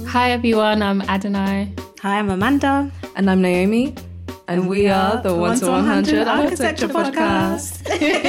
Hi everyone, I'm Adonai. Hi, I'm Amanda. And I'm Naomi. And we are the 1 to 100 Architecture Podcast.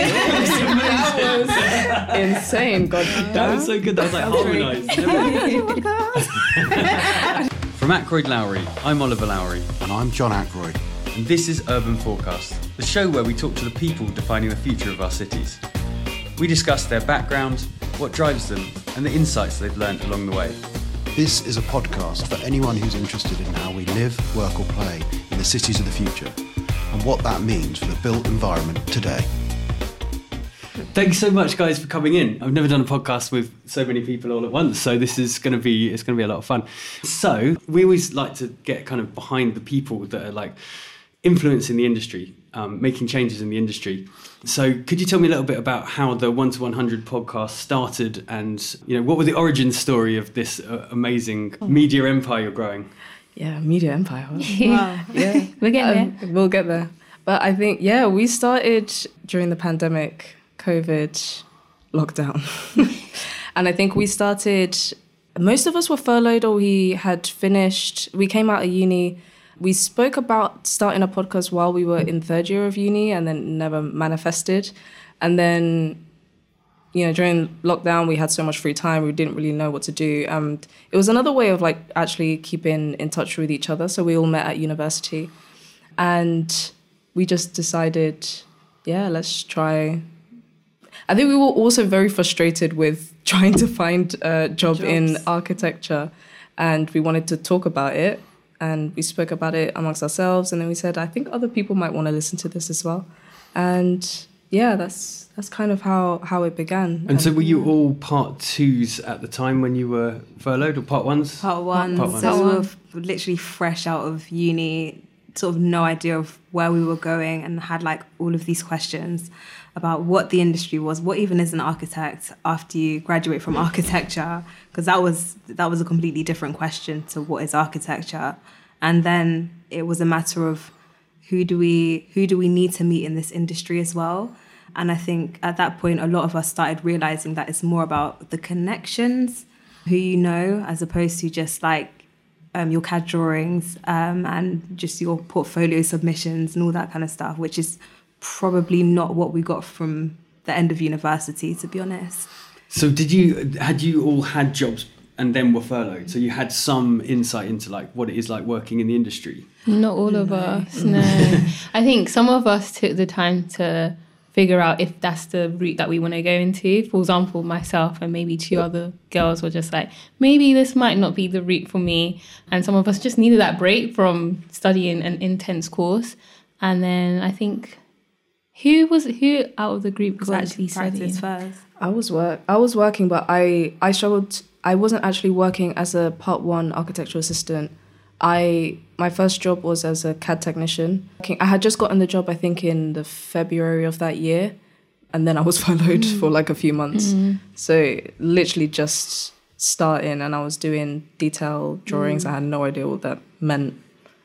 That was insane. God, that was so good. That was like harmonised. From Ackroyd Lowry, I'm Oliver Lowry. And I'm John Ackroyd. And this is Urban Forecast, the show where we talk to the people defining the future of our cities. We discuss their background, what drives them, and the insights they've learned along the way. This is a podcast for anyone who's interested in how we live, work or play in the cities of the future and what that means for the built environment today. Thanks so much, guys, for coming in. I've never done a podcast with so many people all at once, so this is going to be a lot of fun. So we always like to get kind of behind the people that are like influencing the industry, making changes in the industry. So could you tell me a little bit about how the 1 to 100 podcast started and, you know, what was the origin story of this amazing media empire you're growing? Yeah, media empire. Wow. Yeah. We're getting there. We'll get there. But I think, we started during the pandemic, COVID, lockdown. And I think we started, most of us were furloughed or we had finished, we came out of uni. We spoke about starting a podcast while we were in third year of uni and then never manifested. And then, during lockdown, we had so much free time, we didn't really know what to do. It was another way of like actually keeping in touch with each other. So we all met at university and we just decided, let's try. I think we were also very frustrated with trying to find a job in architecture and we wanted to talk about it. And we spoke about it amongst ourselves. And then we said, I think other people might want to listen to this as well. And that's kind of how it began. And so were you all part twos at the time when you were furloughed or part ones? Part one. So we were literally fresh out of uni, sort of no idea of where we were going and had like all of these questions about what the industry was, what even is an architect after you graduate from architecture, because that was a completely different question to what is architecture. And then it was a matter of who do we need to meet in this industry as well. And I think at that point, a lot of us started realizing that it's more about the connections, who you know, as opposed to just like your CAD drawings and just your portfolio submissions and all that kind of stuff, which is probably not what we got from the end of university, to be honest. So had you all had jobs and then were furloughed? So you had some insight into like what it is like working in the industry? Not all of us, no. I think some of us took the time to figure out if that's the route that we want to go into. For example, myself and maybe two other girls were just like, maybe this might not be the route for me. And some of us just needed that break from studying an intense course. And then I think who out of the group was actually studying first? I was working, but I struggled. I wasn't actually working as a part one architectural assistant. My first job was as a CAD technician. I had just gotten the job, I think, in the February of that year, and then I was furloughed for like a few months. So literally just starting, and I was doing detail drawings. I had no idea what that meant.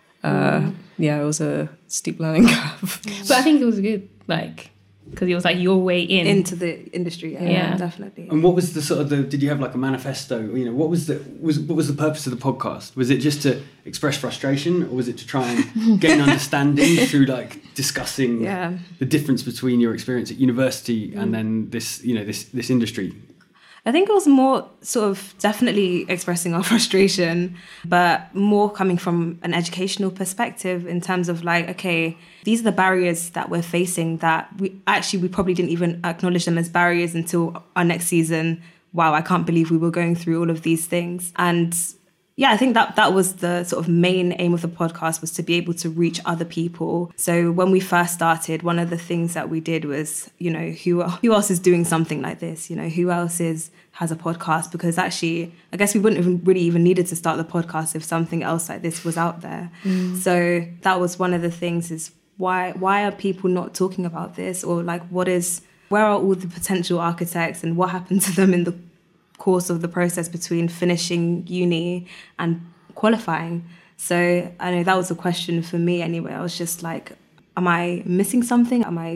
It was a steep learning curve. But I think it was good, like, because it was like your way into the industry. Yeah, definitely. And what was the sort of did you have like a manifesto? What was the purpose of the podcast? Was it just to express frustration, or was it to try and gain understanding through like discussing the difference between your experience at university and then this industry? I think it was more sort of definitely expressing our frustration, but more coming from an educational perspective in terms of like, okay, these are the barriers that we're facing that we probably didn't even acknowledge them as barriers until our next season. Wow, I can't believe we were going through all of these things. And I think that was the sort of main aim of the podcast, was to be able to reach other people. So when we first started, one of the things that we did was, who else is doing something like this? Who else has a podcast? Because actually, I guess we wouldn't have really even needed to start the podcast if something else like this was out there. So that was one of the things, is why are people not talking about this? Or like, where are all the potential architects and what happened to them in the course of the process between finishing uni and qualifying? So I know that was a question for me anyway. I was just like, am I missing something? Am I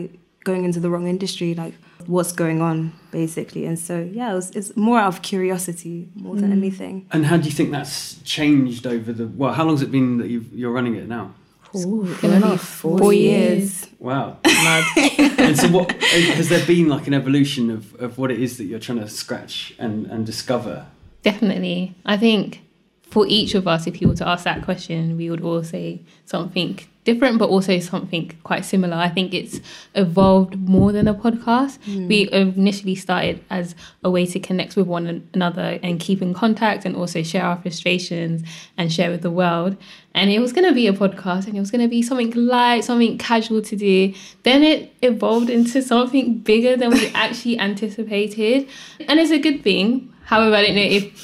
going into the wrong industry, like what's going on basically. And so it's more out of curiosity more than anything. And how do you think that's changed over how long has it been that you're running it now? It's going to be 4 years. Wow. And so what has there been like an evolution of what it is that you're trying to scratch and discover? Definitely. I think for each of us, if you were to ask that question, we would all say something different, but also something quite similar. I think it's evolved more than a podcast. We initially started as a way to connect with one another and keep in contact and also share our frustrations and share with the world. And it was going to be a podcast and it was going to be something light, something casual to do. Then it evolved into something bigger than we actually anticipated. And it's a good thing. However, I don't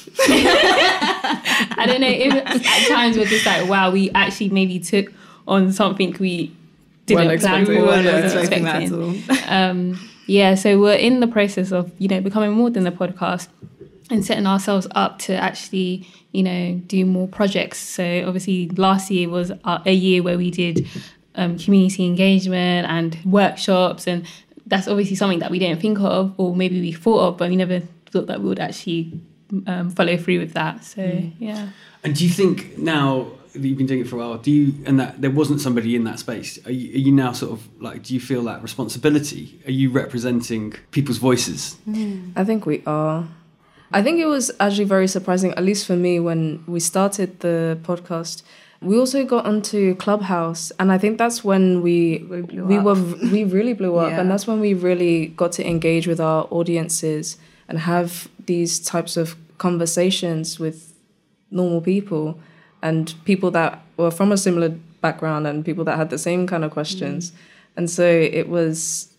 know if at times we're just like, wow, we actually maybe took on something we didn't plan for. We weren't expecting that at all. So we're in the process of, becoming more than a podcast and setting ourselves up to actually, do more projects. So obviously last year was a year where we did community engagement and workshops, and that's obviously something that we didn't think of, or maybe we thought of, but we never thought that we would actually follow through with that. So, yeah. And do you think now that you've been doing it for a while, and that there wasn't somebody in that space, are you now sort of like, do you feel that responsibility? Are you representing people's voices? I think we are. I think it was actually very surprising, at least for me, when we started the podcast. We also got onto Clubhouse, and I think that's when we really blew up, and that's when we really got to engage with our audiences and have these types of conversations with normal people and people that were from a similar background and people that had the same kind of questions. And so it was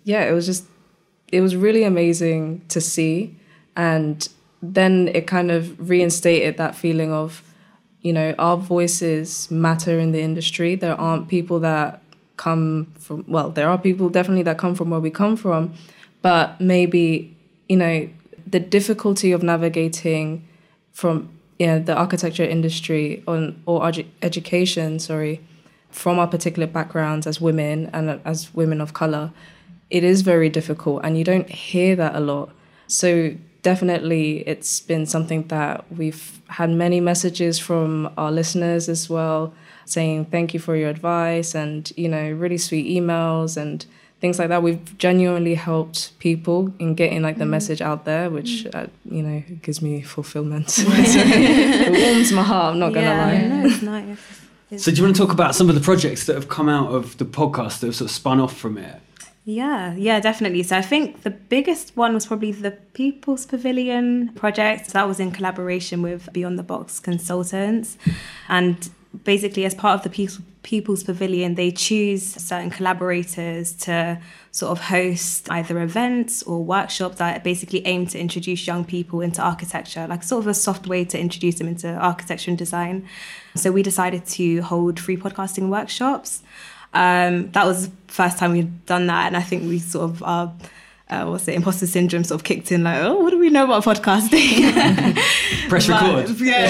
really amazing to see. And then it kind of reinstated that feeling of, our voices matter in the industry. There aren't people that come from, there are people definitely that come from where we come from, but maybe, the difficulty of navigating from the architecture industry or education, from our particular backgrounds as women and as women of colour, it is very difficult, and you don't hear that a lot. So definitely it's been something that we've had many messages from our listeners as well, saying thank you for your advice and, really sweet emails and things like that. We've genuinely helped people in getting the message out there, which, gives me fulfillment. It warms my heart, I'm not going to lie. No, it's nice. So do you want to talk about some of the projects that have come out of the podcast that have sort of spun off from it? Yeah, definitely. So I think the biggest one was probably the People's Pavilion project. So that was in collaboration with Beyond the Box consultants. And basically, as part of the People's Pavilion, they choose certain collaborators to sort of host either events or workshops that basically aim to introduce young people into architecture, like sort of a soft way to introduce them into architecture and design. So we decided to hold free podcasting workshops. That was the first time we'd done that, and I think we sort of imposter syndrome sort of kicked in, like, oh, what do we know about podcasting? Press record.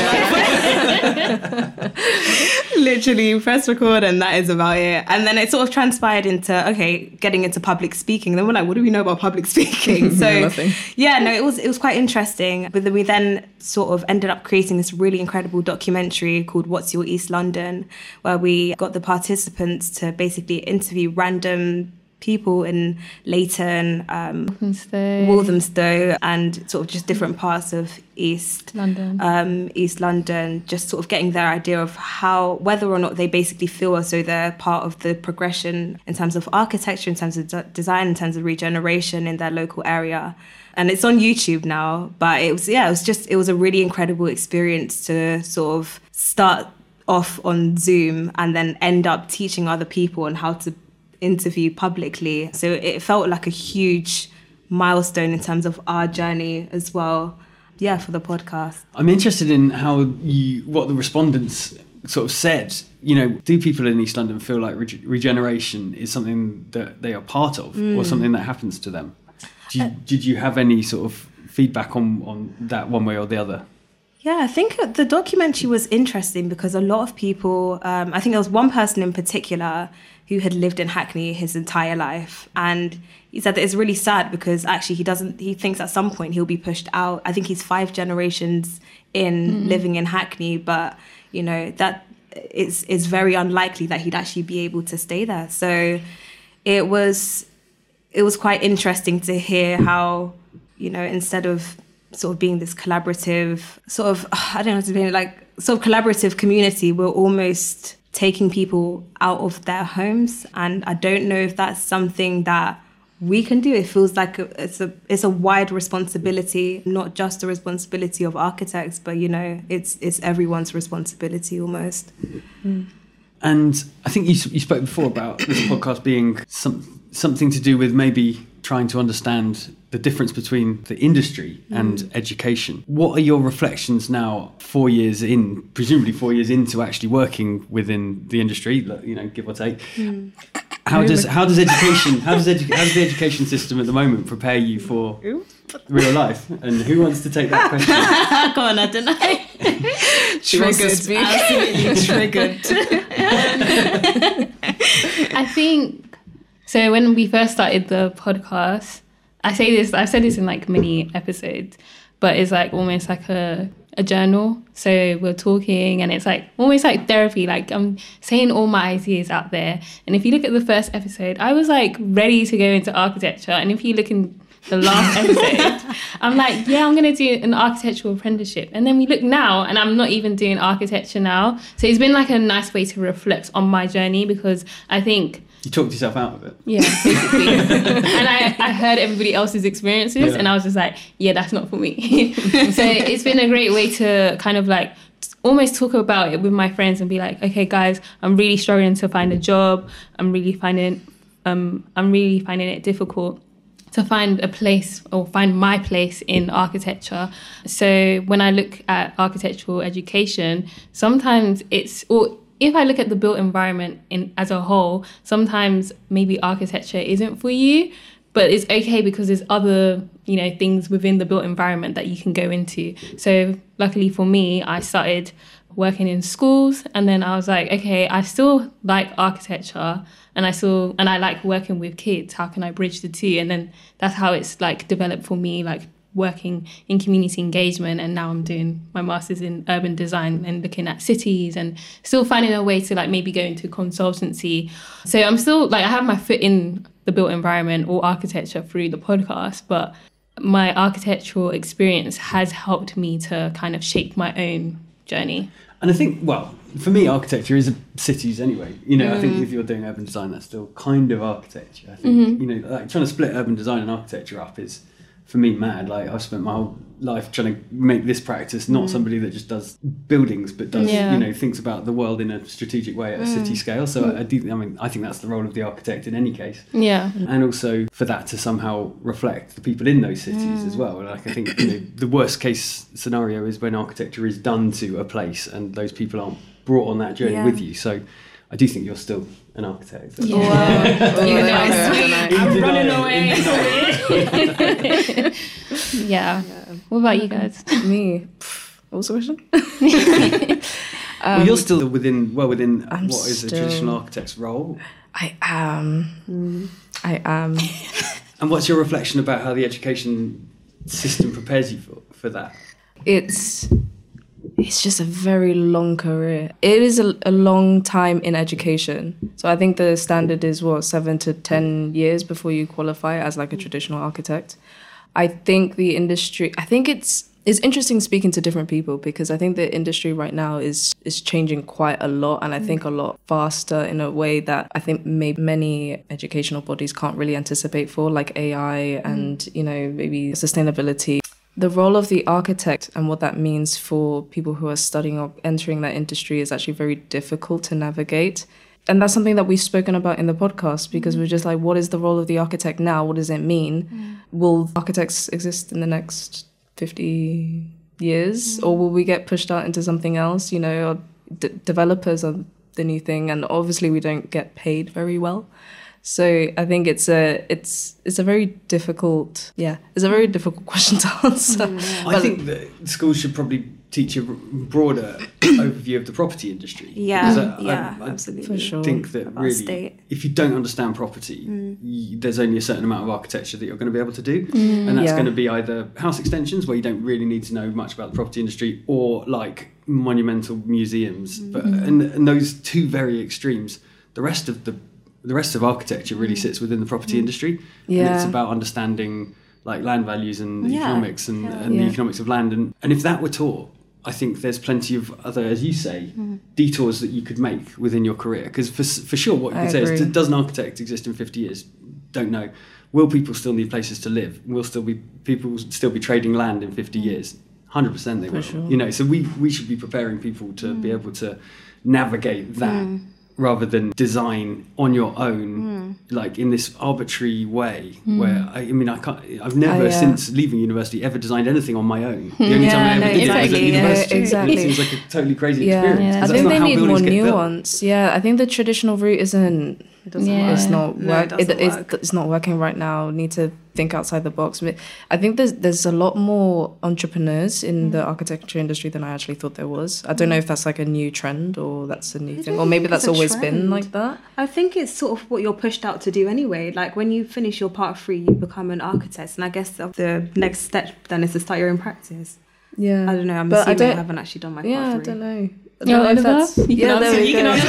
Literally press record, and that is about it. And then it sort of transpired into, getting into public speaking. Then we're like, what do we know about public speaking? So it was quite interesting. But then we then sort of ended up creating this really incredible documentary called What's Your East London, where we got the participants to basically interview random people in Leighton, Walthamstow, and sort of just different parts of East London, just sort of getting their idea of whether or not they basically feel as though they're part of the progression in terms of architecture, in terms of design, in terms of regeneration in their local area. And it's on YouTube now, but it was a really incredible experience to sort of start off on Zoom and then end up teaching other people on how to interview publicly. So it felt like a huge milestone in terms of our journey as well, for the podcast. I'm interested in what the respondents sort of said. Do people in East London feel like regeneration is something that they are part of or something that happens to them? Did you have any sort of feedback on that one way or the other? Yeah, I think the documentary was interesting because a lot of people, I think there was one person in particular who had lived in Hackney his entire life. And he said that it's really sad because actually he thinks at some point he'll be pushed out. I think he's 5 generations in living in Hackney, but, you know, that it's very unlikely that he'd actually be able to stay there. So it was quite interesting to hear how, you know, instead of sort of being this collaborative sort of, I don't know, to be like sort of collaborative community, we're almost taking people out of their homes. And I don't know if that's something that we can do. It feels like it's a wide responsibility, not just the responsibility of architects, but, you know, it's everyone's responsibility almost. And I think you spoke before about this podcast being something to do with maybe trying to understand the difference between the industry and education. What are your reflections now, 4 years in, presumably 4 years into actually working within the industry, you know, give or take? How does the education system at the moment prepare you for real life? And who wants to take that question? Go on, I don't know. Triggered. Absolutely triggered. I think, so when we first started the podcast, I've said this in like many episodes, but it's like almost like a journal. So we're talking and it's like almost like therapy. Like I'm saying all my ideas out there. And if you look at the first episode, I was like ready to go into architecture. And if you look in the last episode, I'm like, yeah, I'm going to do an architectural apprenticeship. And then we look now and I'm not even doing architecture now. So it's been like a nice way to reflect on my journey, because I think you talked yourself out of it. Yeah, basically. And I heard everybody else's experiences and I was just like, yeah, that's not for me. So it's been a great way to kind of like almost talk about it with my friends and be like, okay, guys, I'm really struggling to find a job. I'm really finding it difficult to find a place or find my place in architecture. So when I look at architectural education, sometimes if I look at the built environment as a whole, sometimes maybe architecture isn't for you, but it's okay because there's other, you know, things within the built environment that you can go into. So luckily for me, I started working in schools, and then I was like, okay, I still like architecture and I like working with kids. How can I bridge the two? And then that's how it's like developed for me, like working in community engagement, and now I'm doing my master's in urban design and looking at cities and still finding a way to like maybe go into consultancy. So I'm still like, I have my foot in the built environment or architecture through the podcast, but my architectural experience has helped me to kind of shape my own journey. And I think, well, for me, architecture is cities anyway. You know, I think if you're doing urban design, that's still kind of architecture. I think, you know, like trying to split urban design and architecture up is, for me, mad. Like, I've spent my whole life trying to make this practice not somebody that just does buildings, but does, you know, thinks about the world in a strategic way at a city scale. So I think that's the role of the architect in any case. Yeah. And also for that to somehow reflect the people in those cities as well. Like, I think, you know, the worst case scenario is when architecture is done to a place and those people aren't brought on that journey with you. So I do think you're still an architect. Yeah. I'm running away. Yeah. What about you guys? Me? What was the question? Well, you're still within what is a traditional architect's role. I am. And what's your reflection about how the education system prepares you for that? It's just a very long career. It is a long time in education. So I think the standard is 7 to 10 years before you qualify as like a traditional architect. I think the industry, it's interesting speaking to different people, because I think the industry right now is changing quite a lot, and I think a lot faster in a way that I think maybe many educational bodies can't really anticipate for, like AI and, you know, maybe sustainability. The role of the architect and what that means for people who are studying or entering that industry is actually very difficult to navigate. And that's something that we've spoken about in the podcast, because we're just like, what is the role of the architect now? What does it mean? Will architects exist in the next 50 years? Or will we get pushed out into something else? You know, developers are the new thing, and obviously we don't get paid very well. So I think it's a very difficult question to answer. I think that schools should probably teach a broader overview of the property industry. Yeah, I absolutely. For sure. think that About really, state. if you don't understand property, there's only a certain amount of architecture that you're going to be able to do. And that's Yeah. going to be either house extensions, where you don't really need to know much about the property industry, or like monumental museums. But and those two very extremes, the rest of architecture really sits within the property industry. And it's Yeah. about understanding like land values and economics and the Yeah. economics of land. And if that were taught, I think there's plenty of other, as you say, detours that you could make within your career. Because for sure, what you I could say is, agree. does an architect exist in 50 years? Don't know. Will people still need places to live? Will people still be trading land in 50 years? 100% they will. sure. You know, so we should be preparing people to be able to navigate that. Rather than design on your own, like in this arbitrary way, where I've never since leaving university ever designed anything on my own. The only time I ever did it was at exactly, university. exactly. It seems like a totally crazy Yeah, experience. Yeah, I That's think not they how need more buildings get built. nuance. Yeah, I think the traditional route isn't. It doesn't Yeah. work. It's not No, work. it doesn't work. It's not working right now. Need to think outside the box. But I think there's a lot more entrepreneurs in the architecture industry than I actually thought there was. I don't know if that's like a new trend or that's a new thing, or maybe that's it's a always been trend. like that. I think it's sort of what you're pushed out to do anyway. Like when you finish your part 3, you become an architect, and I guess the next step then is to start your own practice. Yeah, I don't know. I'm But I assuming I don't- haven't actually done my Yeah, part I 3. don't know. I Yeah, don't know if Oliver, that's. you can Yeah, answer. there we You can go.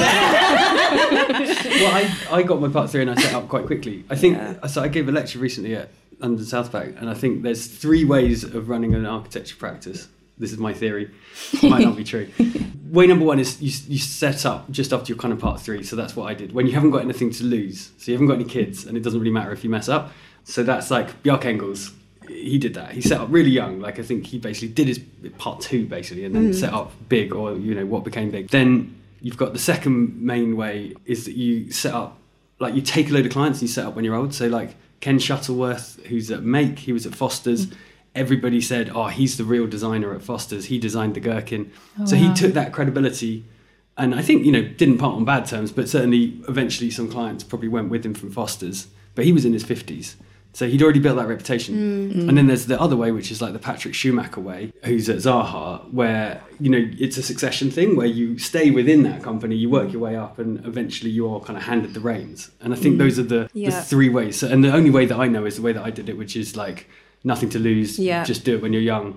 answer. Well, I got my part 3 and I set up quite quickly. I think so. I gave a lecture recently at London South Bank, and I think there's 3 ways of running an architecture practice. This is my theory. It might not be true. Way number 1 is you set up just after your kind of part 3. So that's what I did when you haven't got anything to lose. So you haven't got any kids, and it doesn't really matter if you mess up. So that's like Bjarke Engels. He did that. He set up really young. Like I think he basically did his part 2 basically, and then set up big, or what became big. Then you've got the second main way is that you set up, like you take a load of clients and you set up when you're old. So like Ken Shuttleworth, who's at Make, he was at Foster's. Everybody said, oh, he's the real designer at Foster's. He designed the Gherkin. So he took that credibility, and I think didn't part on bad terms, but certainly eventually some clients probably went with him from Foster's. But he was in his 50s. So he'd already built that reputation. And then there's the other way, which is like the Patrick Schumacher way, who's at Zaha, where, it's a succession thing where you stay within that company, you work your way up, and eventually you're kind of handed the reins. And I think those are the 3 ways. So, and the only way that I know is the way that I did it, which is like nothing to lose, just do it when you're young.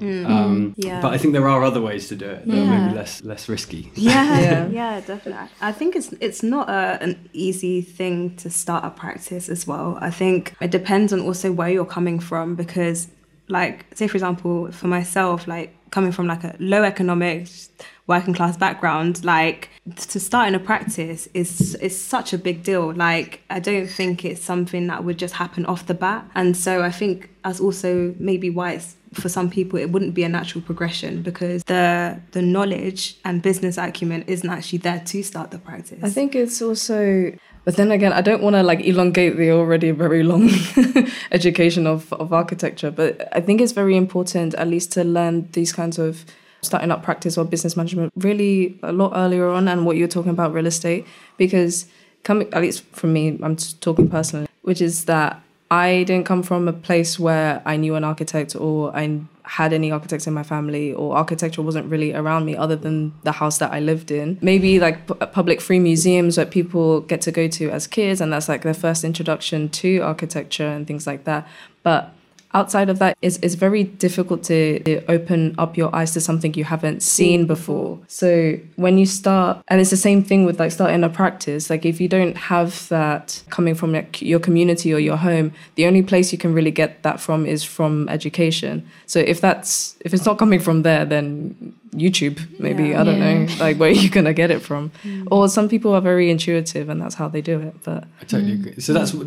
But I think there are other ways to do it that are maybe less risky. Yeah, definitely. I think it's not an easy thing to start a practice as well. I think it depends on also where you're coming from, because like, say for example, for myself, like coming from like a low economics, working class background, like to start in a practice is such a big deal. Like I don't think it's something that would just happen off the bat. And so I think that's also maybe why it's, for some people it wouldn't be a natural progression, because the knowledge and business acumen isn't actually there to start the practice. I think it's also, but then again, I don't want to like elongate the already very long education of architecture, but I think it's very important at least to learn these kinds of starting up practice or business management really a lot earlier on, and what you're talking about real estate, because coming, at least for me, I'm just talking personally, which is that I didn't come from a place where I knew an architect or I had any architects in my family, or architecture wasn't really around me other than the house that I lived in. Maybe like public free museums that people get to go to as kids, and that's like their first introduction to architecture and things like that. But outside of that, it's very difficult to open up your eyes to something you haven't seen before. So when you start, and it's the same thing with like starting a practice, like if you don't have that coming from like your community or your home, the only place you can really get that from is from education. So if it's not coming from there, then YouTube, maybe, I don't know, like where you're going to get it from. Or some people are very intuitive and that's how they do it. But I totally agree. So that's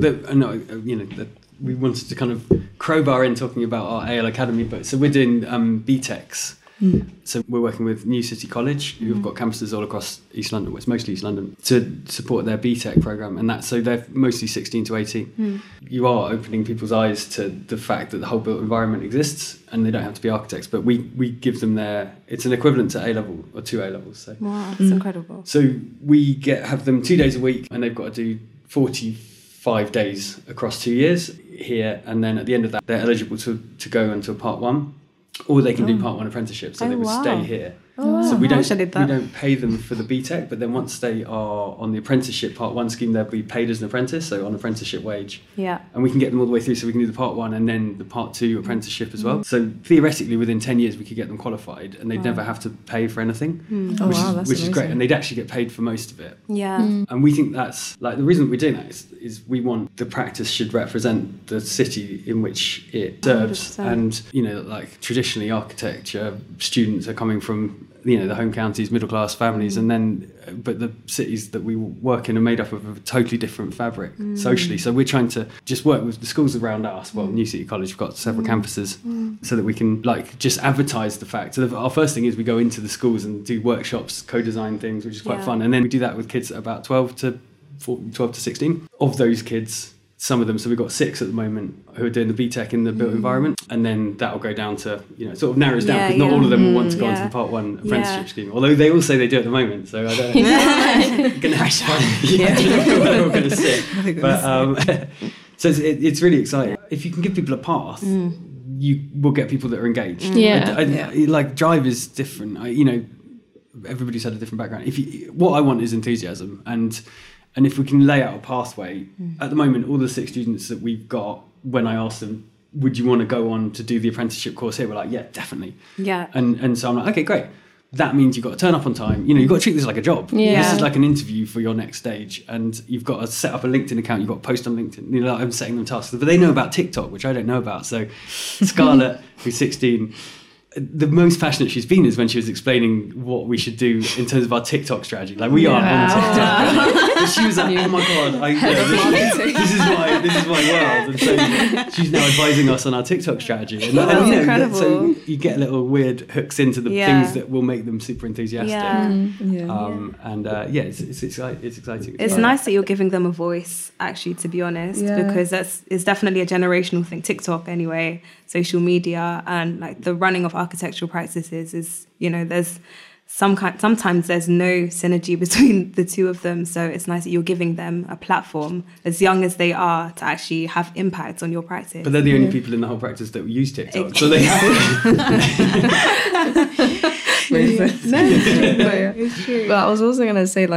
we wanted to kind of crowbar in talking about our AL Academy, but so we're doing BTECs. So we're working with New City College, who've got campuses all across East London, well, it's mostly East London, to support their BTEC programme. And so they're mostly 16 to 18. You are opening people's eyes to the fact that the whole built environment exists, and they don't have to be architects, but we give them it's an equivalent to A-level or 2 A-levels. So. Wow, that's incredible. So we have them 2 days a week, and they've got to do 45 days across 2 years here, and then at the end of that they're eligible to go into a part 1, or they can do part 1 apprenticeship, so they would stay here. So we don't pay them for the BTEC, but then once they are on the apprenticeship part 1 scheme, they'll be paid as an apprentice, so on apprenticeship wage. Yeah. And we can get them all the way through, so we can do the part 1 and then the part 2 apprenticeship as well. So theoretically, within 10 years, we could get them qualified, and they'd never have to pay for anything, which is great. And they'd actually get paid for most of it. Yeah. And we think that's like the reason we're doing that is we want the practice should represent the city in which it serves. 100%. And like traditionally, architecture students are coming from the home counties, middle class families, and then but the cities that we work in are made up of a totally different fabric socially. So we're trying to just work with the schools around us. Well, New City College, we've got several campuses, so that we can just advertise the fact. So our first thing is we go into the schools and do workshops, co-design things, which is quite fun, and then we do that with kids at about 12 to 16. Of those kids, some of them, so we've got 6 at the moment who are doing the BTEC in the built environment, and then that'll go down to, it sort of narrows down, because not all of them will want to go onto the part 1 apprenticeship scheme, although they all say they do at the moment, so I don't know. I'm going to have to find where they're all going to sit. But, so it's really exciting. If you can give people a path, you will get people that are engaged. Like drive is different. Everybody's had a different background. What I want is enthusiasm, and if we can lay out a pathway, at the moment, all the 6 students that we've got, when I ask them, would you want to go on to do the apprenticeship course here? We're like, yeah, definitely. Yeah. And so I'm like, okay, great. That means you've got to turn up on time. You've got to treat this like a job. Yeah. This is like an interview for your next stage, and you've got to set up a LinkedIn account. You've got to post on LinkedIn. I'm setting them tasks, but they know about TikTok, which I don't know about. So Scarlett, who's 16, the most passionate she's been is when she was explaining what we should do in terms of our TikTok strategy. Like we are on TikTok, but she was like, "Oh my god, this is my world." And so she's now advising us on our TikTok strategy. And That's incredible. So you get little weird hooks into the things that will make them super enthusiastic. It's exciting. It's nice that you're giving them a voice, actually, to be honest, because it's definitely a generational thing. TikTok, anyway, social media, and like the running of architectural practices is, there's sometimes there's no synergy between the two of them. So it's nice that you're giving them a platform as young as they are to actually have impact on your practice. But they're the only people in the whole practice that use TikTok, so they have It's true. But I was also going to say,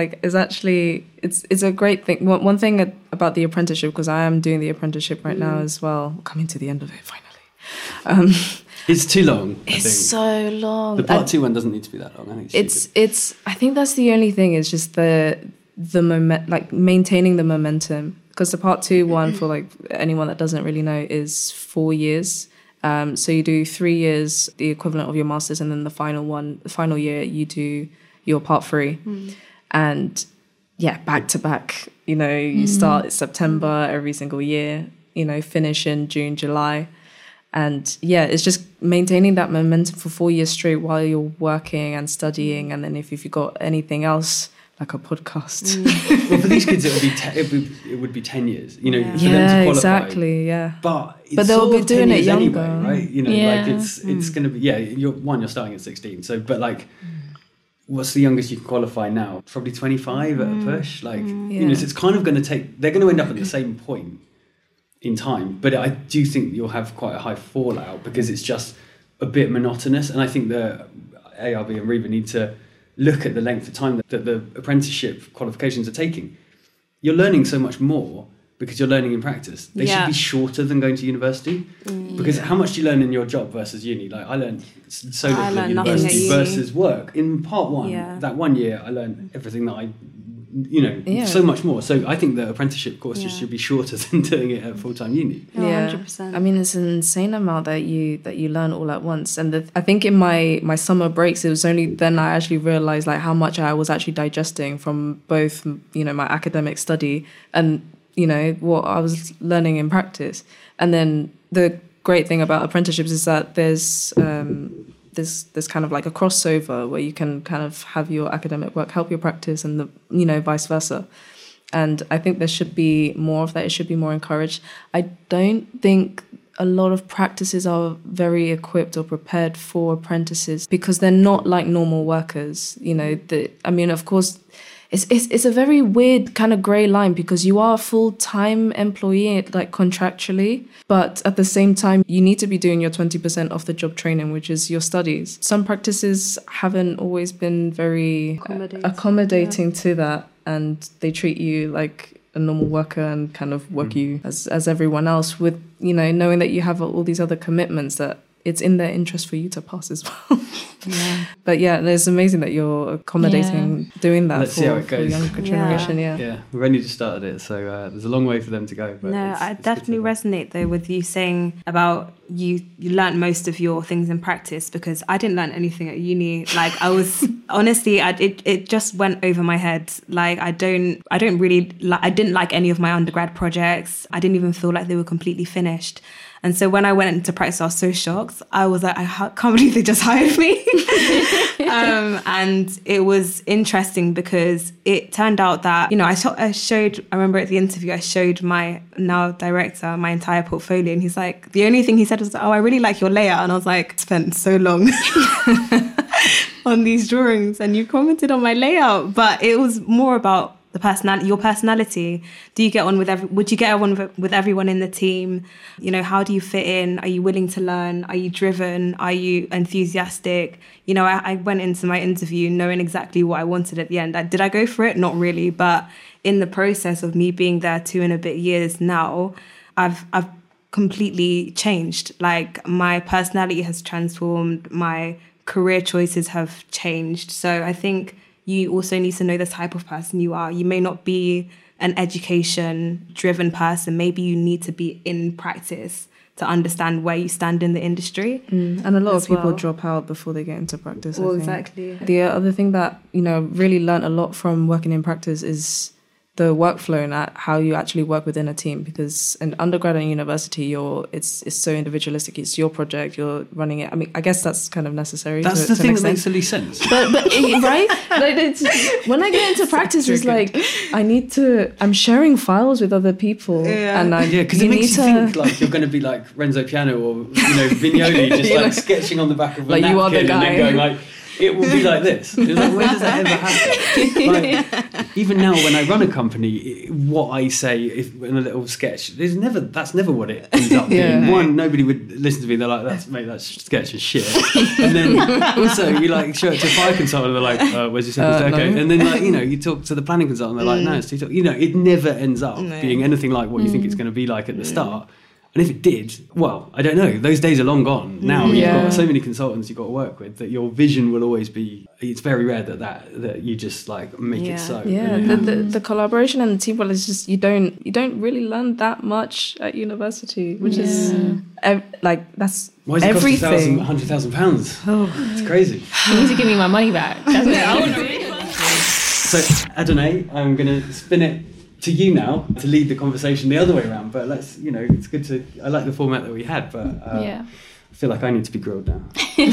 it's a great thing. One thing about the apprenticeship, because I am doing the apprenticeship right now as well, coming to the end of it finally. It's too long. I think. So long. The part 2 one doesn't need to be that long. I think it's. I think that's the only thing. It's just the moment, maintaining the momentum. Because the part 2 one, for anyone that doesn't really know, is 4 years. So you do 3 years, the equivalent of your master's, and then the final year, you do your part 3. And back to back. You start September every single year. Finish in June, July. And it's just maintaining that momentum for 4 years straight while you're working and studying. And then if you've got anything else, like a podcast. Well, for these kids, it would be 10 years, for them to qualify. Exactly, yeah. But they'll be doing it younger, anyway, right? It's going to be, you're starting at 16. So, but what's the youngest you can qualify now? Probably 25 at a push. So it's kind of going to they're going to end up at the same point in time, but I do think you'll have quite a high fallout because it's just a bit monotonous. And I think the ARB and RIBA need to look at the length of time that the apprenticeship qualifications are taking. You're learning so much more because you're learning in practice. They should be shorter than going to university, because how much do you learn in your job versus uni? Like I learned so little at university versus work. In part 1, that 1 year, I learned everything that I so much more. So I think the apprenticeship courses should be shorter than doing it at full-time uni. 100%. I mean, it's an insane amount that you learn all at once. And I think in my summer breaks, it was only then I actually realized how much I was actually digesting from both my academic study and what I was learning in practice. And then the great thing about apprenticeships is that there's kind of like a crossover where you can kind of have your academic work help your practice, and vice versa. And I think there should be more of that. It should be more encouraged. I don't think a lot of practices are very equipped or prepared for apprentices because they're not like normal workers. Of course, it's a very weird kind of grey line, because you are a full-time employee, like contractually, but at the same time you need to be doing your 20% off the job training, which is your studies. Some practices haven't always been very accommodating to that, and they treat you like a normal worker and kind of work you as everyone else, with, you know, knowing that you have all these other commitments that it's in their interest for you to pass as well. Yeah. But yeah, it's amazing that you're accommodating doing that. Let's see how it for goes. younger generation. Yeah, we've only just started it, so there's a long way for them to go. But I definitely resonate though with you saying about you learnt most of your things in practice, because I didn't learn anything at uni. Like I was honestly, it just went over my head. Like I didn't like any of my undergrad projects. I didn't even feel like they were completely finished. And so when I went into practice, I was so shocked. I was like, I can't believe they just hired me. And it was interesting because it turned out that, you know, I remember at the interview, I showed my now director my entire portfolio. And he's like, the only thing he said was, oh, I really like your layout. And I was like, spent so long on these drawings and you commented on my layout. But it was more about your personality. Do you get on would you get on with everyone in the team? You know, how do you fit in? Are you willing to learn? Are you driven? Are you enthusiastic? You know, I went into my interview knowing exactly what I wanted at the end. Did I go for it? Not really. But in the process of me being there 2 and a bit years now, I've completely changed. Like my personality has transformed. My career choices have changed. So I think you also need to know the type of person you are. You may not be an education-driven person. Maybe you need to be in practice to understand where you stand in the industry. And a lot of people drop out before they get into practice. Well, exactly. The other thing that, you know, really learned a lot from working in practice is the workflow and how you actually work within a team, because in undergrad and university it's so individualistic. It's your project, you're running it. I mean, I guess that's kind of necessary. That's the thing that makes the least sense. But right? Like when I get into practice, it's like I'm sharing files with other people, and because it makes you think like you're going to be like Renzo Piano or, you know, Vignoli, just like sketching on the back of a like napkin, you are the guy. And then going like, it will be like this. It's like, where does that ever happen? Like, even now, when I run a company, what I say in a little sketch, that's never what it ends up being. One, nobody would listen to me. They're like, that sketch is shit. And then also, you like show it to a fire consultant, they're like, where's your second okay? And then, like, you know, you talk to the planning consultant, they're like, no, it's too tough. You know, it never ends up being anything like what you think it's going to be like at the start. And if it did, well, I don't know. Those days are long gone. Now you've got so many consultants you've got to work with that your vision will always be. It's very rare that you just like make it so. Yeah, the collaboration and the teamwork is just you don't really learn that much at university, which is like that's why is it everything. £100,000? Oh, it's crazy. You need to give me my money back. That's what I want to do. So Adonai, I'm going to spin it to you now to lead the conversation the other way around, but let's, you know, it's good to, I like the format that we had, but I feel like I need to be grilled now.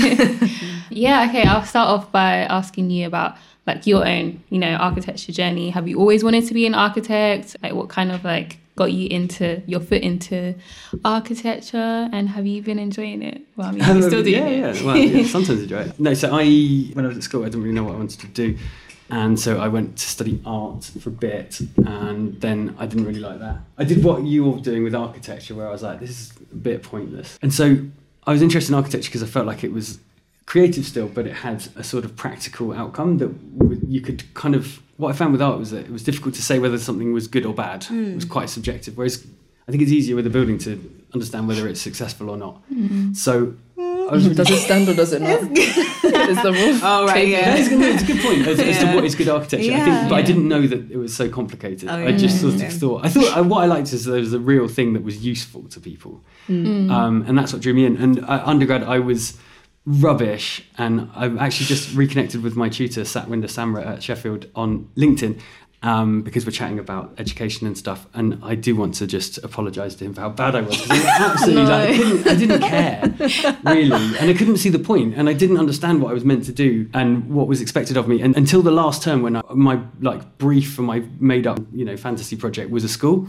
Okay, I'll start off by asking you about like your own, you know, architecture journey. Have you always wanted to be an architect? Like what kind of like got you into your foot into architecture, and have you been enjoying it? Well, I mean, you're still doing it. Yeah, well, sometimes I enjoy it. No, so when I was at school, I didn't really know what I wanted to do. And so I went to study art for a bit, and then I didn't really like that. I did what you were doing with architecture, where I was like, this is a bit pointless. And so I was interested in architecture because I felt like it was creative still, but it had a sort of practical outcome that you could kind of... What I found with art was that it was difficult to say whether something was good or bad. It was quite subjective, whereas I think it's easier with a building to understand whether it's successful or not. So... does it stand or does it not? Is the rule? Oh, right, yeah. It's a good point as to what is good architecture. I think, but I didn't know that it was so complicated. I just sort of thought what I liked is there was a real thing that was useful to people. And that's what drew me in. And undergrad, I was rubbish. And I've actually just reconnected with my tutor, Satwinder Samrat at Sheffield, on LinkedIn. Because we're chatting about education and stuff, and I do want to just apologise to him for how bad I was, because I was absolutely I didn't care really, and I couldn't see the point, and I didn't understand what I was meant to do and what was expected of me, and until the last term when my like brief for my made up fantasy project was a school.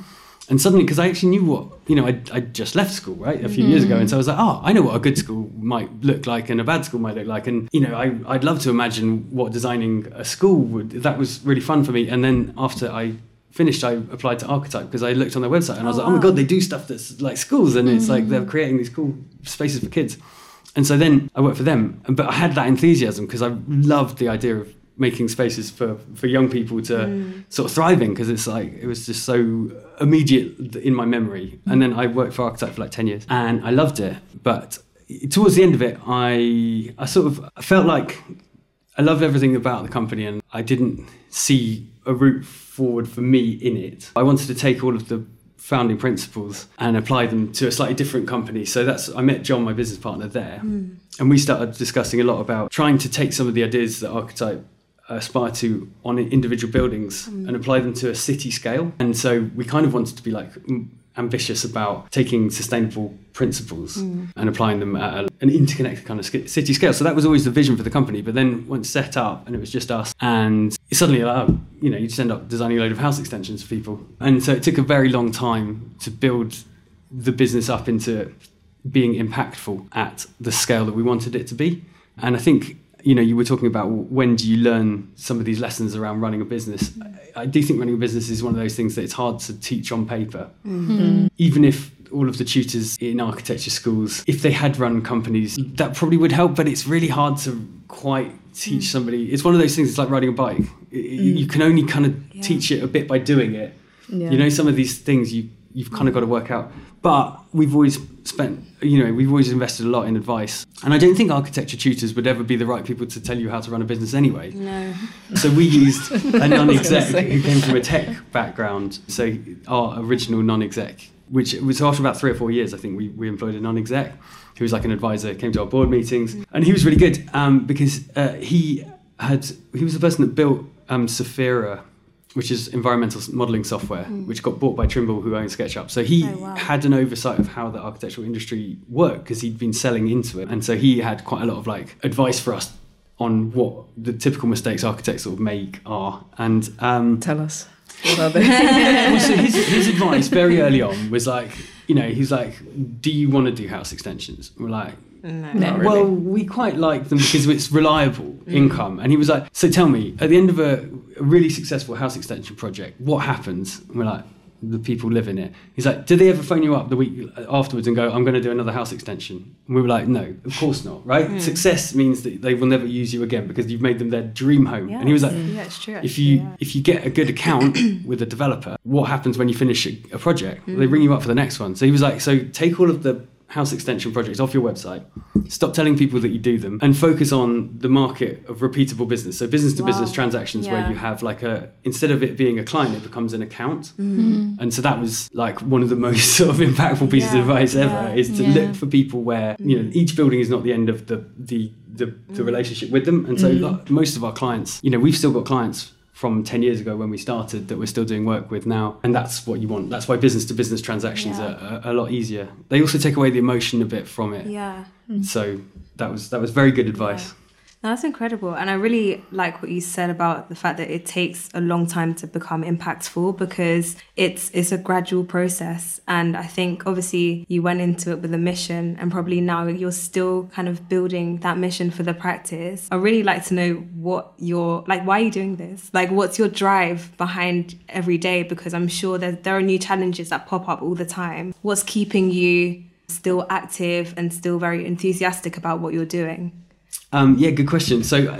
And suddenly, because I actually knew what, I just left school, right, a few years ago. And so I was like, I know what a good school might look like and a bad school might look like. And, I'd love to imagine what designing a school would, that was really fun for me. And then after I finished, I applied to Archetype because I looked on their website and I was like, oh my God, they do stuff that's like schools. And it's like they're creating these cool spaces for kids. And so then I worked for them. But I had that enthusiasm because I loved the idea of making spaces for young people to sort of thrive in, because it's like, it was just so immediate in my memory. And then I worked for Archetype for like 10 years and I loved it. But towards the end of it, I sort of felt like I loved everything about the company and I didn't see a route forward for me in it. I wanted to take all of the founding principles and apply them to a slightly different company. So I met John, my business partner, there. And we started discussing a lot about trying to take some of the ideas that Archetype aspire to on individual buildings and apply them to a city scale. And so we kind of wanted to be like ambitious about taking sustainable principles and applying them at an interconnected kind of city scale. So that was always the vision for the company. But then once set up and it was just us, and suddenly you just end up designing a load of house extensions for people. And so it took a very long time to build the business up into being impactful at the scale that we wanted it to be. And I think, you were talking about when do you learn some of these lessons around running a business. I do think running a business is one of those things that it's hard to teach on paper. Even if all of the tutors in architecture schools, if they had run companies, that probably would help, but it's really hard to quite teach somebody. It's one of those things, it's like riding a bike. You can only kind of teach it a bit by doing it. Some of these things you've kind of got to work out. But we've always we've always invested a lot in advice. And I don't think architecture tutors would ever be the right people to tell you how to run a business anyway. No. So we used a non-exec who came from a tech background. So our original non-exec, which was after about 3 or 4 years, I think we employed a non-exec who was like an advisor, came to our board meetings. And he was really good because he was the person that built Saphira, which is environmental modelling software, which got bought by Trimble, who owns SketchUp. So he had an oversight of how the architectural industry worked because he'd been selling into it. And so he had quite a lot of advice for us on what the typical mistakes architects sort of make are. And tell us, what are they? Well, so his advice very early on was he's like, do you want to do house extensions? And we're like, No, really. Well, we quite like them because it's reliable income. And he was like, so tell me, at the end of a really successful house extension project, what happens? And we're like, the people live in it. He's like, do they ever phone you up the week afterwards and go, I'm going to do another house extension? And we were like, no, of course not, right? Success means that they will never use you again because you've made them their dream home. Yeah. And he was like, it's true. if you get a good account with a developer, what happens when you finish a project? They ring you up for the next one. So he was like, so take all of the house extension projects off your website, stop telling people that you do them, and focus on the market of repeatable business. So business to business transactions where you have instead of it being a client, it becomes an account. And so that was one of the most sort of impactful pieces of advice ever, is to look for people where each building is not the end of the relationship with them. And so most of our clients, we've still got clients from 10 years ago when we started that we're still doing work with now. And that's what you want. That's why business to business transactions are a lot easier. They also take away the emotion a bit from it. Yeah. So that was very good advice. No, that's incredible. And I really like what you said about the fact that it takes a long time to become impactful because it's a gradual process. And I think obviously you went into it with a mission and probably now you're still kind of building that mission for the practice. I really like to know what why are you doing this? What's your drive behind every day? Because I'm sure there are new challenges that pop up all the time. What's keeping you still active and still very enthusiastic about what you're doing? Good question. So,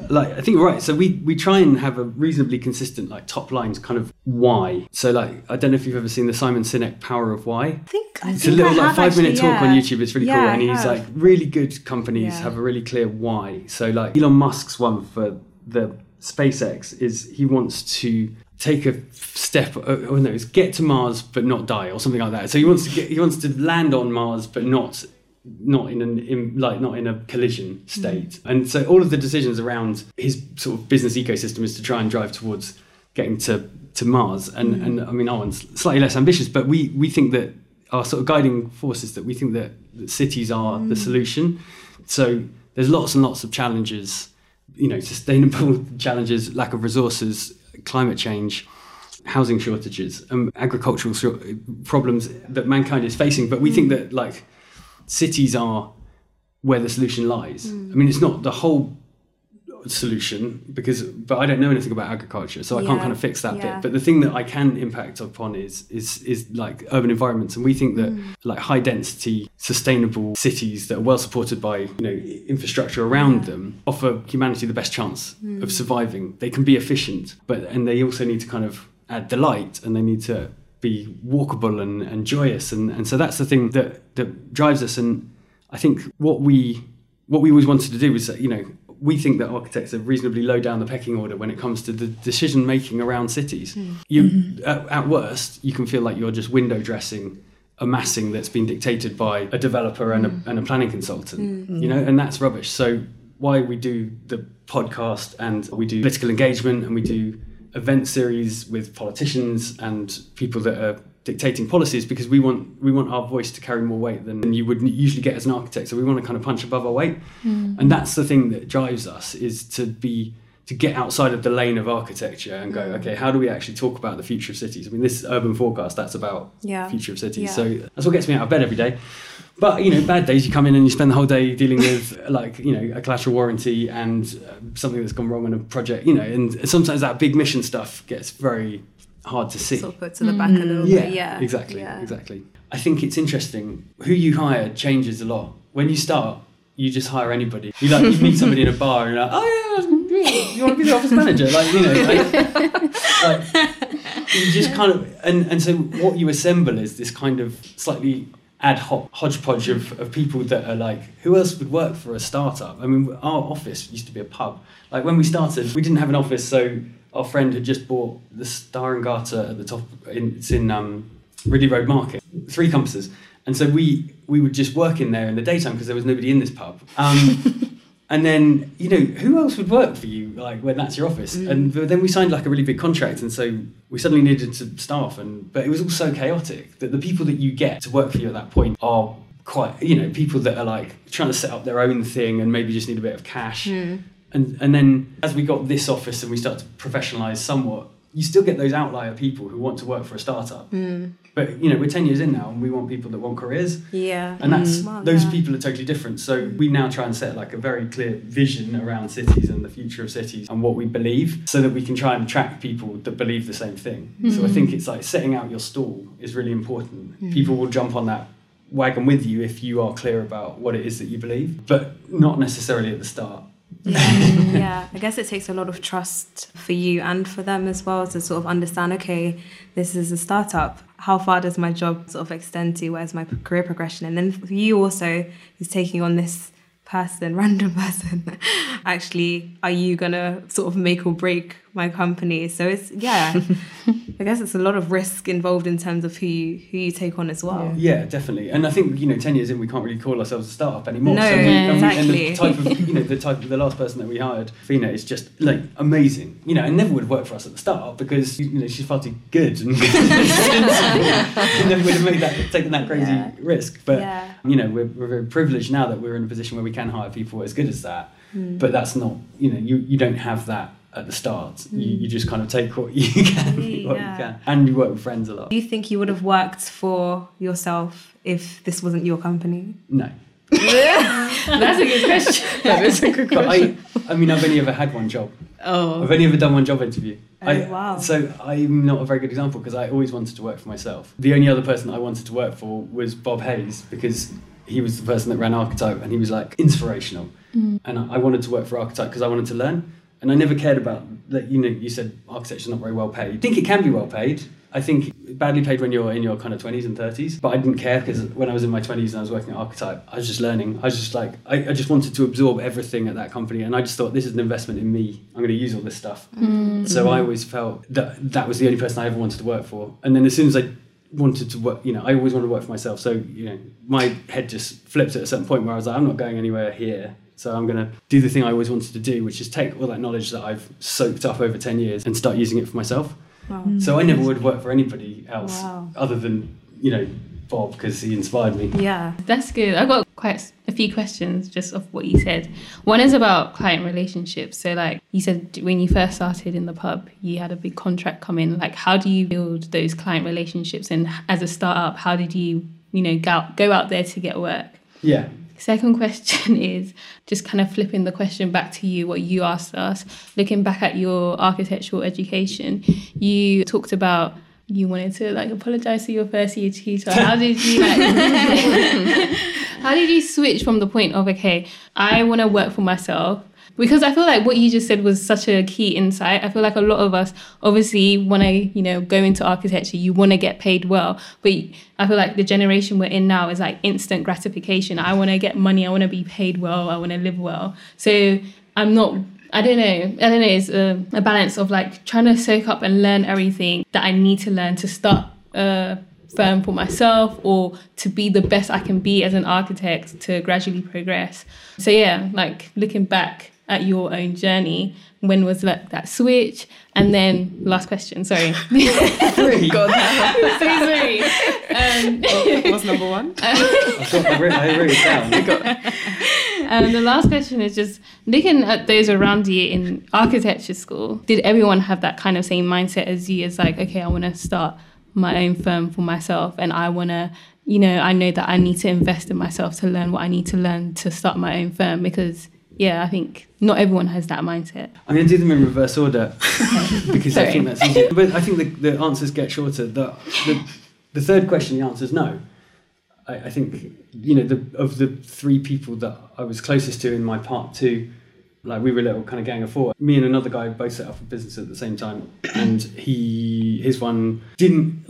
I think you're right. So we try and have a reasonably consistent, top lines kind of why. So, I don't know if you've ever seen the Simon Sinek Power of Why. I think it's a little 5-minute talk on YouTube. It's really cool. And he's really good companies have a really clear why. So, Elon Musk's one for the SpaceX is he wants to take a step, it's get to Mars but not die or something like that. So he wants to land on Mars but not in a collision state. And so all of the decisions around his sort of business ecosystem is to try and drive towards getting to Mars. And I mean, our one's slightly less ambitious, but we think that our sort of guiding force is that we think that cities are the solution. So there's lots and lots of challenges, sustainable challenges, lack of resources, climate change, housing shortages and agricultural problems that mankind is facing. But we think that like cities are where the solution lies. I mean, it's not the whole solution but I don't know anything about agriculture, so I can't kind of fix that bit. But the thing that I can impact upon is like urban environments, and we think that like high density sustainable cities that are well supported by, you know, infrastructure around them offer humanity the best chance of surviving. They can be efficient, and they also need to kind of add delight, and they need to be walkable and joyous, and so that's the thing that drives us. And I think what we always wanted to do was, you know, we think that architects are reasonably low down the pecking order when it comes to the decision making around cities. At worst, you can feel like you're just window dressing a massing that's been dictated by a developer and a planning consultant, you know, and that's rubbish. So why we do the podcast, and we do political engagement, and we do event series with politicians and people that are dictating policies, because we want our voice to carry more weight than you would usually get as an architect. So we want to kind of punch above our weight, and that's the thing that drives us, is to get outside of the lane of architecture and go, okay, how do we actually talk about the future of cities? I mean, this urban forecast, that's about future of cities. So that's what gets me out of bed every day. But, you know, bad days, you come in and you spend the whole day dealing with, like, you know, a collateral warranty and something that's gone wrong in a project, you know, and sometimes that big mission stuff gets very hard to see. Sort of put to the back a little bit. Yeah, exactly. I think it's interesting. Who you hire changes a lot. When you start, you just hire anybody. You meet somebody in a bar and you're like, oh yeah, you want to be the office manager? Like, you know, like you just kind of, and so what you assemble is this kind of slightly ad hoc hodgepodge of people that are like, who else would work for a startup? I mean, our office used to be a pub. Like when we started, we didn't have an office, so our friend had just bought the Star and Garter at the top. It's in Ridley Road Market, 3 compasses, and so we would just work in there in the daytime because there was nobody in this pub. And then, you know, who else would work for you, like, when that's your office? And then we signed, like, a really big contract, and so we suddenly needed to staff, but it was all so chaotic that the people that you get to work for you at that point are quite, you know, people that are, like, trying to set up their own thing and maybe just need a bit of cash. And then as we got this office and we start to professionalise somewhat, you still get those outlier people who want to work for a startup. But, you know, we're 10 years in now and we want people that want careers. Yeah. And that's those people are totally different. So we now try and set like a very clear vision around cities and the future of cities and what we believe, so that we can try and attract people that believe the same thing. So I think it's like setting out your stall is really important. People will jump on that wagon with you if you are clear about what it is that you believe, but not necessarily at the start. Yeah, I guess it takes a lot of trust for you and for them as well to sort of understand, okay, this is a startup. How far does my job sort of extend to? Where's my career progression? And then for you also, who's taking on this random person, actually, are you going to sort of make or break my company? So it's, I guess it's a lot of risk involved in terms of who you take on as well. Yeah, definitely. And I think, you know, 10 years in, we can't really call ourselves a startup anymore. No, so exactly. And the type of the last person that we hired, Fina, is just like amazing. You know, and never would have worked for us at the start because, you know, she's far too good and she never would have taken that crazy risk. But you know, we're very privileged now that we're in a position where we can hire people as good as that. But that's not, you know, you don't have that at the start. You just kind of take what you can, and you work with friends a lot. Do you think you would have worked for yourself if this wasn't your company? No. That's a good question. That is a good question. But I mean, I've only ever had one job. I've only ever done one job interview. Wow. So I'm not a very good example because I always wanted to work for myself. The only other person I wanted to work for was Bob Hayes, because he was the person that ran Archetype and he was like inspirational. And I wanted to work for Archetype because I wanted to learn. And I never cared about that. You know, you said architecture's not very well paid. I think it can be well paid. I think badly paid when you're in your kind of 20s and 30s. But I didn't care because when I was in my 20s and I was working at Archetype, I was just learning. I was just like, I just wanted to absorb everything at that company. And I just thought, this is an investment in me. I'm going to use all this stuff. So I always felt that was the only person I ever wanted to work for. And then as soon as I wanted to work, you know, I always wanted to work for myself. So, you know, my head just flipped at a certain point where I was like, I'm not going anywhere here. So I'm going to do the thing I always wanted to do, which is take all that knowledge that I've soaked up over 10 years and start using it for myself. So I never would work for anybody else other than, you know, Bob because he inspired me. Yeah. That's good. I got quite a few questions just off what you said. One is about client relationships. So like you said, when you first started in the pub, you had a big contract come in. Like how do you build those client relationships? And as a startup, how did you, go out there to get work? Yeah. Second question is just kind of flipping the question back to you, what you asked us. Looking back at your architectural education, you talked about you wanted to like apologize to your first year tutor. How did you how did you switch from the point of, okay, I want to work for myself? Because I feel like what you just said was such a key insight. I feel like a lot of us obviously want to, go into architecture. You want to get paid well. But I feel like the generation we're in now is like instant gratification. I want to get money. I want to be paid well. I want to live well. So I don't know. It's a balance of like trying to soak up and learn everything that I need to learn to start a firm for myself or to be the best I can be as an architect to gradually progress. So yeah, like looking back at your own journey, when was that switch? And then last question, sorry. God, so sorry. What's number one? I wrote it down. The last question is just looking at those around you in architecture school, did everyone have that kind of same mindset as you? As like, okay, I want to start my own firm for myself and I want to, I know that I need to invest in myself to learn what I need to learn to start my own firm because, yeah, I think not everyone has that mindset. I'm going to do them in reverse order because I think that's easier. But I think the answers get shorter. The third question, the answer is no. I think, of the three people that I was closest to in my part two, like we were a little kind of gang of four. Me and another guy both set up a business at the same time. And his one didn't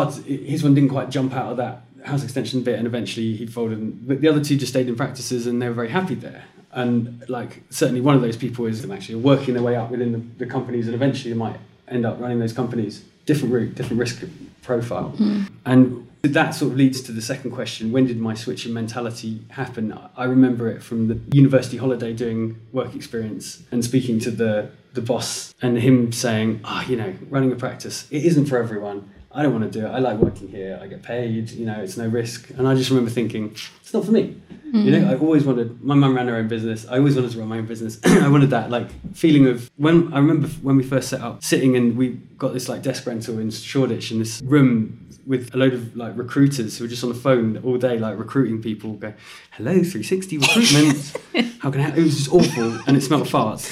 quite jump out of that house extension bit and eventually he folded. But the other two just stayed in practices and they were very happy there. And like certainly one of those people is actually working their way up within the companies and eventually they might end up running those companies. Different route, different risk profile. And that sort of leads to the second question, when did my switch in mentality happen? I remember it from the university holiday doing work experience and speaking to the boss and him saying, running a practice, it isn't for everyone. I don't want to do it. I like working here. I get paid, it's no risk. And I just remember thinking, it's not for me. I always wanted, my mum ran her own business. I always wanted to run my own business. I wanted that like feeling of I remember when we first set up sitting and we got this like desk rental in Shoreditch in this room with a load of like recruiters who were just on the phone all day, like recruiting people, go, hello, 360 recruitment. How can I help? It was just awful and it smelled of farts.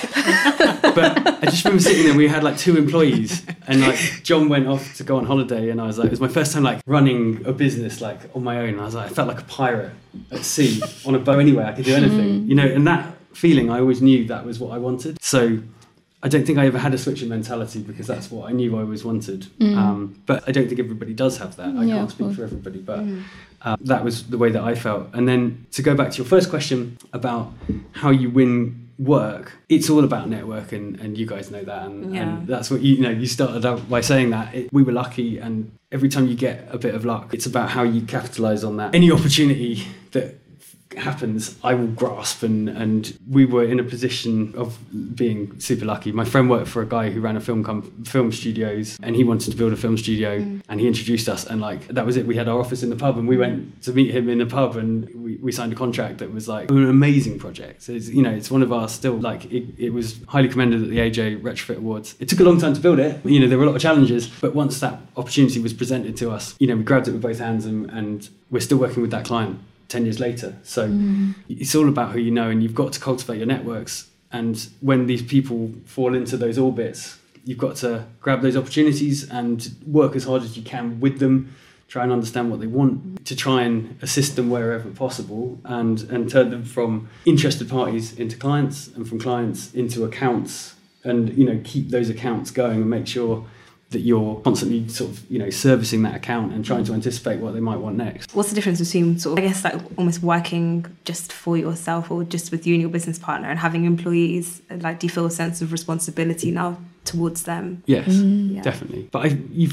But I just remember sitting there, we had like 2 employees and like John went off to go on holiday and I was like, it was my first time like running a business like on my own. I was like, I felt like a pirate at sea on a boat anyway, I could do anything, and that feeling, I always knew that was what I wanted. So I don't think I ever had a switch in mentality because that's what I knew I always wanted. But I don't think everybody does have that. I can't speak for everybody, but that was the way that I felt. And then to go back to your first question about how you win work, it's all about network and you guys know that. And that's what you started out by saying that. We were lucky and every time you get a bit of luck, it's about how you capitalise on that. Any opportunity that happens, I will grasp and we were in a position of being super lucky. My friend worked for a guy who ran a film studios and he wanted to build a film studio and he introduced us and like that was it. We had our office in the pub and we went to meet him in the pub and we signed a contract that was like an amazing project. So it's one of our still like it was highly commended at the AJ Retrofit Awards. It took a long time to build it. There were a lot of challenges, but once that opportunity was presented to us, we grabbed it with both hands and we're still working with that client 10 years later. So it's all about who you know and you've got to cultivate your networks. And when these people fall into those orbits, you've got to grab those opportunities and work as hard as you can with them, try and understand what they want, to try and assist them wherever possible and turn them from interested parties into clients and from clients into accounts and, keep those accounts going and make sure that you're constantly sort of, servicing that account and trying to anticipate what they might want next. What's the difference between sort of, I guess, like almost working just for yourself or just with you and your business partner and having employees? Like, do you feel a sense of responsibility now towards them? Yes, definitely. But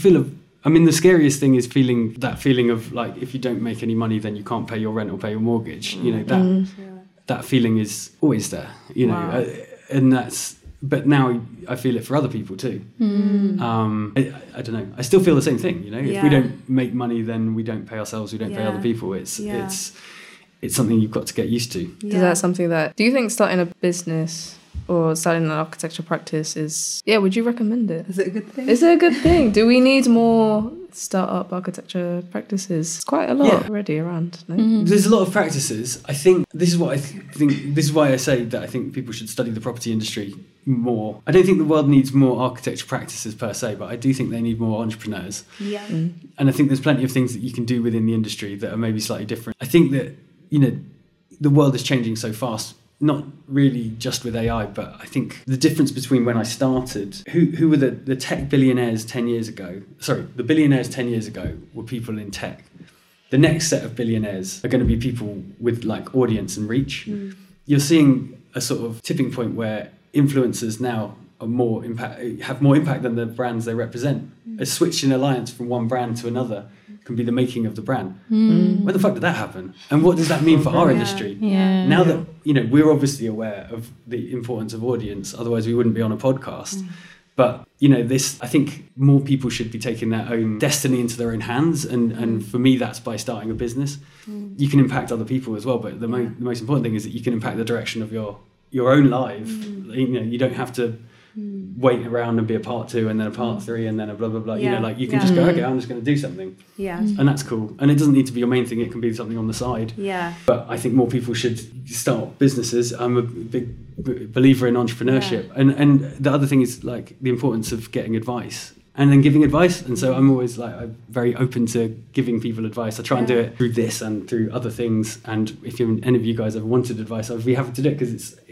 the scariest thing is that feeling of like, if you don't make any money, then you can't pay your rent or pay your mortgage. That feeling is always there, Wow. And that's but now I feel it for other people too. I don't know. I still feel the same thing, you know. If we don't make money, then we don't pay ourselves. We don't pay other people. It's something you've got to get used to. Is that something that, do you think starting a business or starting an architecture practice would you recommend it? Is it a good thing? Is it a good thing? Do we need more start-up architecture practices? It's quite a lot already around, no? There's a lot of practices. I think this is why I say that I think people should study the property industry more. I don't think the world needs more architecture practices per se, but I do think they need more entrepreneurs. Yeah. And I think there's plenty of things that you can do within the industry that are maybe slightly different. I think that, you know, the world is changing so fast, not really just with AI, but I think the difference between when I started, who were the tech billionaires 10 years ago? Sorry, the billionaires 10 years ago were people in tech. The next set of billionaires are going to be people with like audience and reach. You're seeing a sort of tipping point where influencers now are have more impact than the brands they represent. A switch in alliance from one brand to another can be the making of the brand. When the fuck did that happen? And what does that mean for our industry? Now that, you know, we're obviously aware of the importance of audience, otherwise we wouldn't be on a podcast. But, you know, I think more people should be taking their own destiny into their own hands. And for me, that's by starting a business. You can impact other people as well. But the most important thing is that you can impact the direction of your own life. You know, you don't have to wait around and be a part 2 and then a part 3 and then a blah blah blah. You know, like you can just go, okay, I'm just going to do something. And that's cool. And it doesn't need to be your main thing. It can be something on the side. But I think more people should start businesses. I'm a big believer in entrepreneurship. And the other thing is like the importance of getting advice and then giving advice. And so I'm always like, I'm very open to giving people advice. I try and do it through this and through other things. And if any of you guys ever wanted advice, I'd be happy to do it because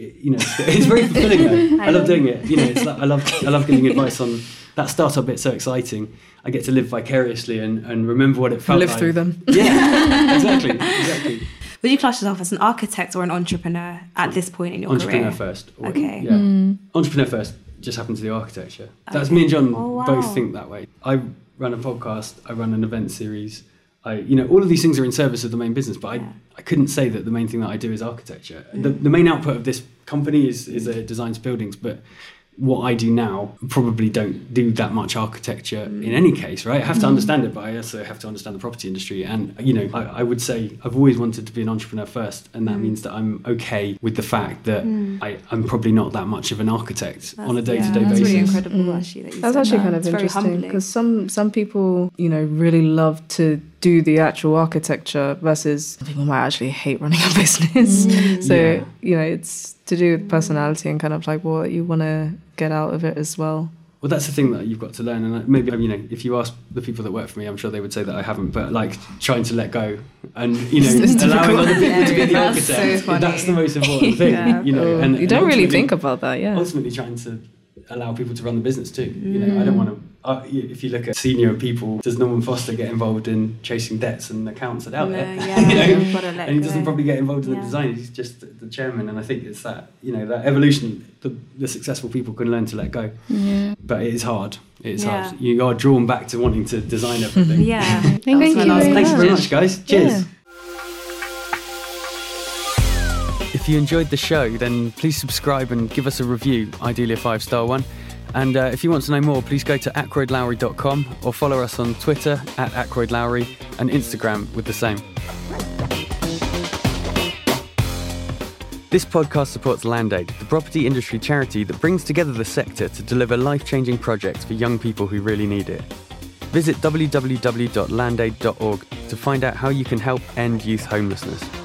it's very fulfilling though. I love doing it. You know, it's like, I love giving advice on that startup bit's so exciting. I get to live vicariously and remember what it felt like. Live through them. Yeah, exactly. Would you class yourself as an architect or an entrepreneur at this point in your Entrepreneur career? first. Okay. Yeah. Entrepreneur first. Just happened to the architecture. That's me and John both think that way. I run a podcast. I run an event series. All of these things are in service of the main business, but I couldn't say that the main thing that I do is architecture. The main output of this company is designs buildings, but what I do now probably don't do that much architecture in any case, right? I have to understand it, but I also have to understand the property industry. And, you know, I would say I've always wanted to be an entrepreneur first. And that means that I'm okay with the fact that I'm probably not that much of an architect on a day-to-day basis. That's really incredible, actually. That's actually kind of interesting because some people, you know, really love to do the actual architecture versus some people might actually hate running a business. You know, it's to do with personality and kind of like what you want to get out of it as well. Well, that's the thing that you've got to learn. And maybe, you know, if you ask the people that work for me, I'm sure they would say that I haven't, but like trying to let go and, you know, allowing other people to be the architect. That's the most important thing, you know. And you don't really think about that, ultimately trying to allow people to run the business too. You know, I don't want to, if you look at senior people, does Norman Foster get involved in chasing debts and accounts that out there? You know? And he doesn't probably get involved in the design. He's just the chairman. And I think it's that, you know, that evolution, the successful people can learn to let go. But it is hard. It's hard. You are drawn back to wanting to design everything. Thank you very much, guys. Cheers. If you enjoyed the show, then please subscribe and give us a review, ideally a 5-star one. And if you want to know more, please go to ackroydlowry.com or follow us on Twitter @ackroydlowry and Instagram with the same. This podcast supports LandAid, the property industry charity that brings together the sector to deliver life-changing projects for young people who really need it. Visit www.landaid.org to find out how you can help end youth homelessness.